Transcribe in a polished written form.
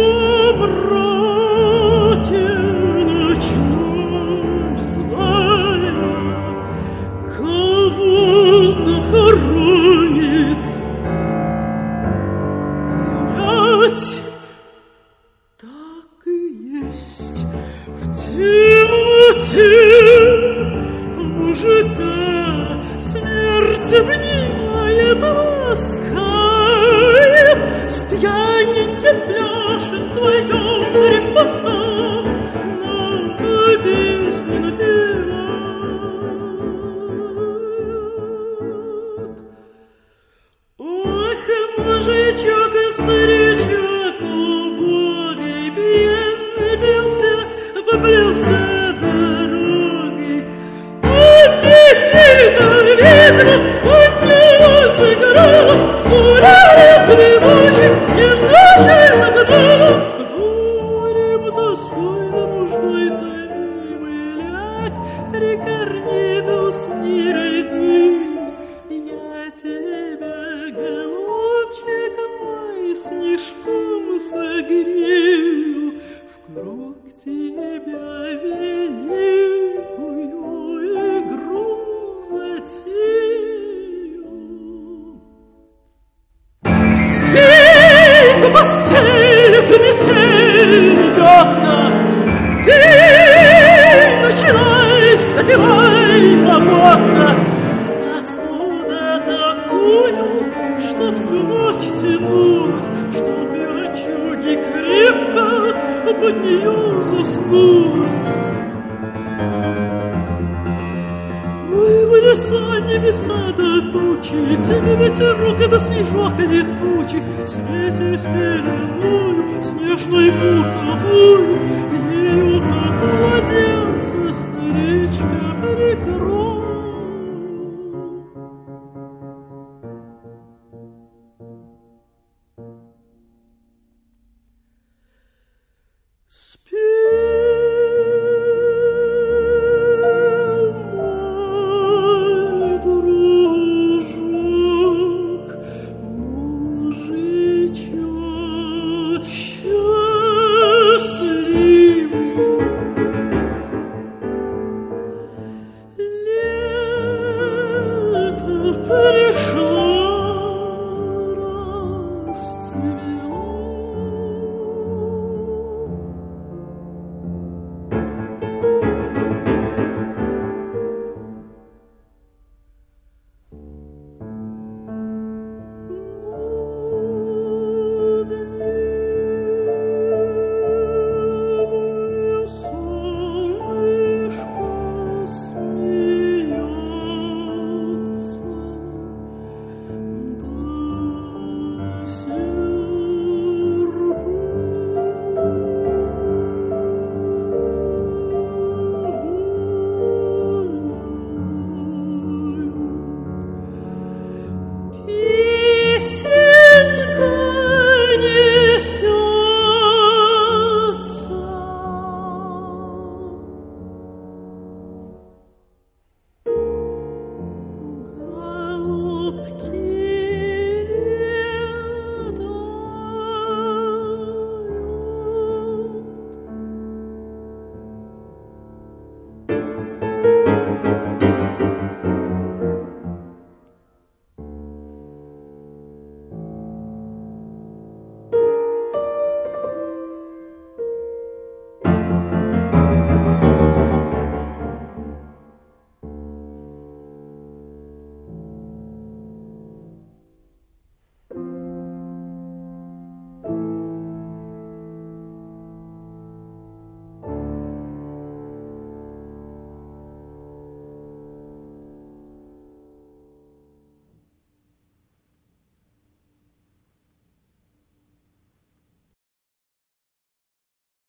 мраке ночном, зная, кого-то хоронит. Глядь, так и есть, в темноте мужика смерть обнимает, ласкает, с пьяненьким пляшет вдвоем трепота, новую песню напевает. Ох, мужичок и старичок, убогий, пьяный пился, поплелся дорогой. Аппетита ведьма, он него сыграла, спорились гремучий, невзначай загнала. Горем, тоской, нуждой томимый, ляг, прикорни, да усни, родимый. Я тебя, голубчик мой, снежком согрею, вкруг тебя великую игру затею. Спей к постели, ты метель, ребятка, ты начинай, запевай, поводка, сказку да такую, что всю ночь тянулась, что пьянчуги крепко под нее заснулась. Ой, в леса, небеса да тучи, тебе ветерок да снежок летучий, свети с пеленою, снежной пуховою,